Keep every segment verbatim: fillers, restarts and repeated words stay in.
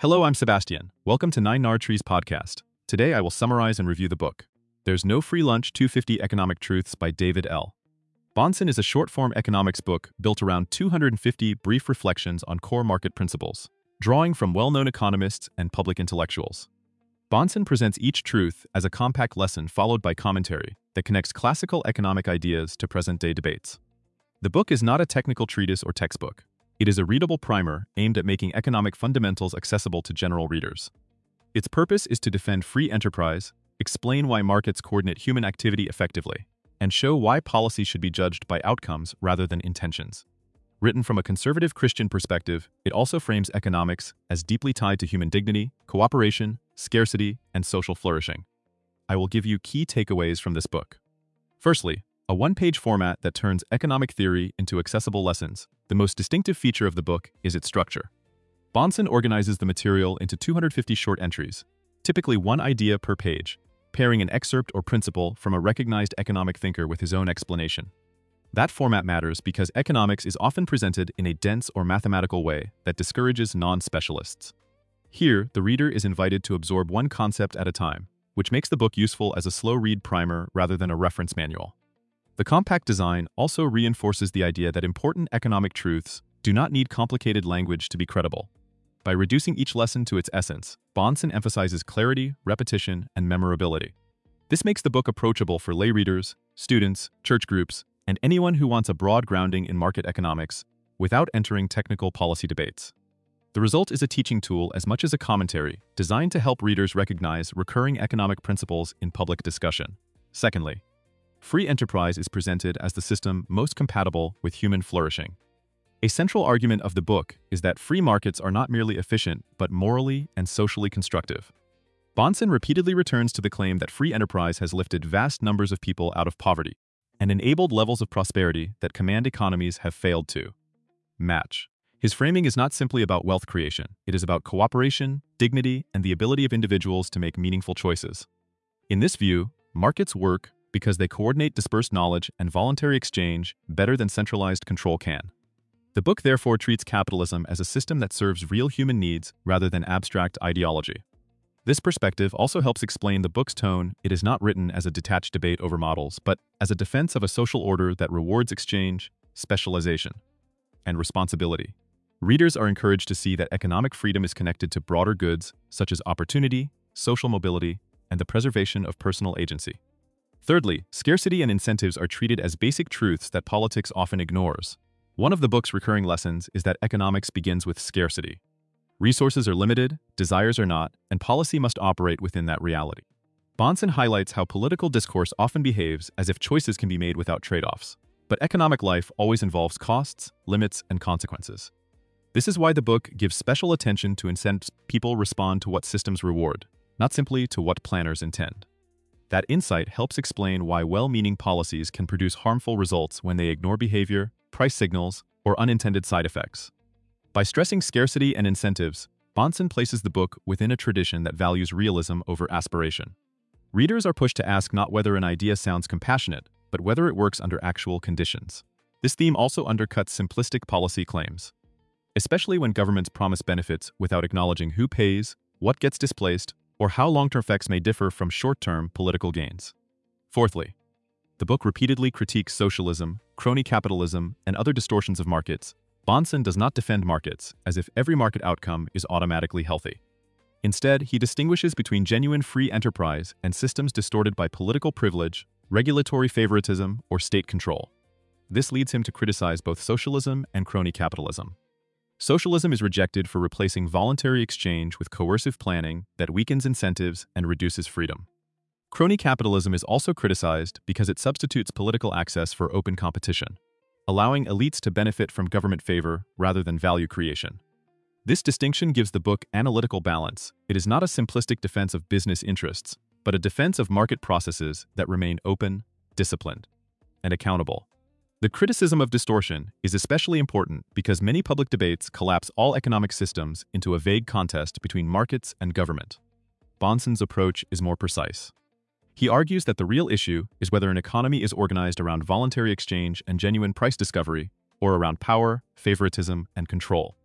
Hello, I'm Sebastian. Welcome to Nine Nard Trees podcast. Today I will summarize and review the book, There's No Free Lunch two hundred fifty Economic Truths by David L. Bahnsen is a short-form economics book built around two hundred fifty brief reflections on core market principles, drawing from well-known economists and public intellectuals. Bahnsen presents each truth as a compact lesson followed by commentary that connects classical economic ideas to present-day debates. The book is not a technical treatise or textbook. It is a readable primer aimed at making economic fundamentals accessible to general readers. Its purpose is to defend free enterprise, explain why markets coordinate human activity effectively, and show why policy should be judged by outcomes rather than intentions. Written from a conservative Christian perspective, it also frames economics as deeply tied to human dignity, cooperation, scarcity, and social flourishing. I will give you key takeaways from this book. Firstly, a one-page format that turns economic theory into accessible lessons. The most distinctive feature of the book is its structure. Bahnsen organizes the material into two hundred fifty short entries, typically one idea per page, pairing an excerpt or principle from a recognized economic thinker with his own explanation. That format matters because economics is often presented in a dense or mathematical way that discourages non-specialists. Here, the reader is invited to absorb one concept at a time, which makes the book useful as a slow-read primer rather than a reference manual. The compact design also reinforces the idea that important economic truths do not need complicated language to be credible. By reducing each lesson to its essence, Bahnsen emphasizes clarity, repetition, and memorability. This makes the book approachable for lay readers, students, church groups, and anyone who wants a broad grounding in market economics without entering technical policy debates. The result is a teaching tool as much as a commentary, designed to help readers recognize recurring economic principles in public discussion. Secondly, free enterprise is presented as the system most compatible with human flourishing. A central argument of the book is that free markets are not merely efficient, but morally and socially constructive. Bahnsen repeatedly returns to the claim that free enterprise has lifted vast numbers of people out of poverty and enabled levels of prosperity that command economies have failed to match. His framing is not simply about wealth creation. It is about cooperation, dignity, and the ability of individuals to make meaningful choices. In this view, markets work because they coordinate dispersed knowledge and voluntary exchange better than centralized control can. The book therefore treats capitalism as a system that serves real human needs rather than abstract ideology. This perspective also helps explain the book's tone. It is not written as a detached debate over models, but as a defense of a social order that rewards exchange, specialization, and responsibility. Readers are encouraged to see that economic freedom is connected to broader goods such as opportunity, social mobility, and the preservation of personal agency. Thirdly, scarcity and incentives are treated as basic truths that politics often ignores. One of the book's recurring lessons is that economics begins with scarcity. Resources are limited, desires are not, and policy must operate within that reality. Bahnsen highlights how political discourse often behaves as if choices can be made without trade-offs. But economic life always involves costs, limits, and consequences. This is why the book gives special attention to incentives people respond to what systems reward, not simply to what planners intend. That insight helps explain why well-meaning policies can produce harmful results when they ignore behavior, price signals, or unintended side effects. By stressing scarcity and incentives, Bahnsen places the book within a tradition that values realism over aspiration. Readers are pushed to ask not whether an idea sounds compassionate, but whether it works under actual conditions. This theme also undercuts simplistic policy claims, especially when governments promise benefits without acknowledging who pays, what gets displaced, or how long-term effects may differ from short-term political gains. Fourthly, the book repeatedly critiques socialism, crony capitalism, and other distortions of markets. Bahnsen does not defend markets as if every market outcome is automatically healthy. Instead, he distinguishes between genuine free enterprise and systems distorted by political privilege, regulatory favoritism, or state control. This leads him to criticize both socialism and crony capitalism. Socialism is rejected for replacing voluntary exchange with coercive planning that weakens incentives and reduces freedom. Crony capitalism is also criticized because it substitutes political access for open competition, allowing elites to benefit from government favor rather than value creation. This distinction gives the book analytical balance. It is not a simplistic defense of business interests, but a defense of market processes that remain open, disciplined, and accountable. The criticism of distortion is especially important because many public debates collapse all economic systems into a vague contest between markets and government. Bahnsen's approach is more precise. He argues that the real issue is whether an economy is organized around voluntary exchange and genuine price discovery, or around power, favoritism, and control.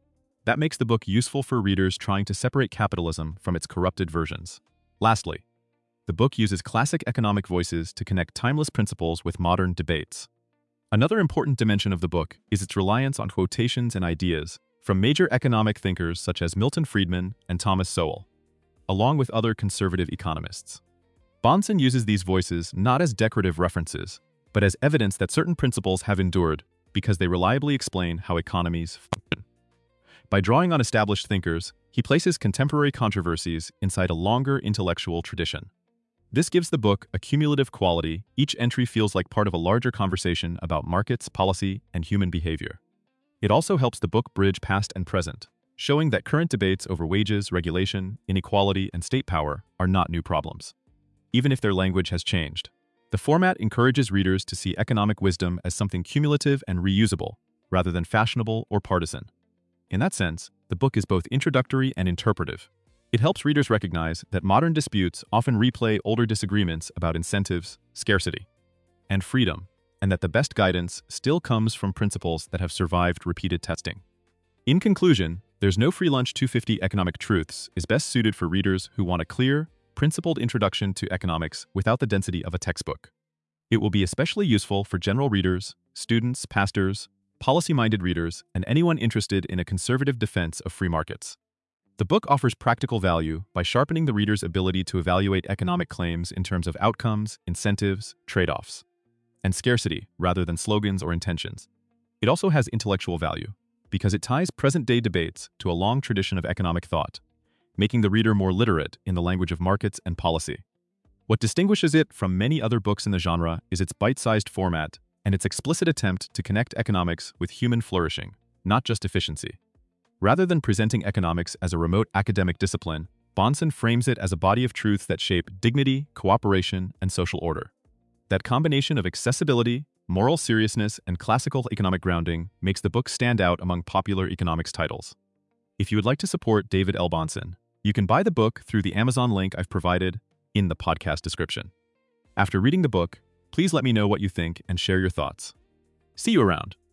That makes the book useful for readers trying to separate capitalism from its corrupted versions. Lastly, the book uses classic economic voices to connect timeless principles with modern debates. Another important dimension of the book is its reliance on quotations and ideas from major economic thinkers such as Milton Friedman and Thomas Sowell, along with other conservative economists. Bahnsen uses these voices not as decorative references, but as evidence that certain principles have endured because they reliably explain how economies function. By drawing on established thinkers, he places contemporary controversies inside a longer intellectual tradition. This gives the book a cumulative quality. Each entry feels like part of a larger conversation about markets, policy, and human behavior. It also helps the book bridge past and present, showing that current debates over wages, regulation, inequality, and state power are not new problems, even if their language has changed. The format encourages readers to see economic wisdom as something cumulative and reusable, rather than fashionable or partisan. In that sense, the book is both introductory and interpretive. It helps readers recognize that modern disputes often replay older disagreements about incentives, scarcity, and freedom, and that the best guidance still comes from principles that have survived repeated testing. In conclusion, There's No Free Lunch two fifty Economic Truths is best suited for readers who want a clear, principled introduction to economics without the density of a textbook. It will be especially useful for general readers, students, pastors, policy-minded readers, and anyone interested in a conservative defense of free markets. The book offers practical value by sharpening the reader's ability to evaluate economic claims in terms of outcomes, incentives, trade-offs, and scarcity rather than slogans or intentions. It also has intellectual value because it ties present-day debates to a long tradition of economic thought, making the reader more literate in the language of markets and policy. What distinguishes it from many other books in the genre is its bite-sized format and its explicit attempt to connect economics with human flourishing, not just efficiency. Rather than presenting economics as a remote academic discipline, Bahnsen frames it as a body of truths that shape dignity, cooperation, and social order. That combination of accessibility, moral seriousness, and classical economic grounding makes the book stand out among popular economics titles. If you would like to support David L. Bahnsen, you can buy the book through the Amazon link I've provided in the podcast description. After reading the book, please let me know what you think and share your thoughts. See you around.